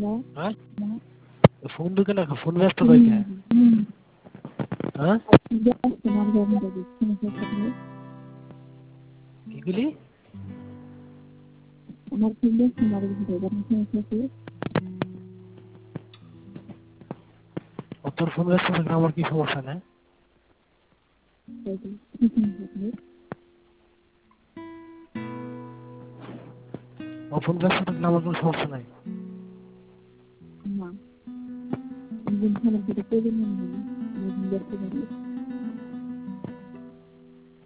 হ্যাঁ ফোন ঢুকে না ফোন ব্যস্ত রয়েছে হ্যাঁ কিগুলি তোর ফোন ব্যস্ত থাকলে আমার কি সমস্যা না ও ফোন ব্যস্ত থাকলে আমার কোনো সমস্যা নাই না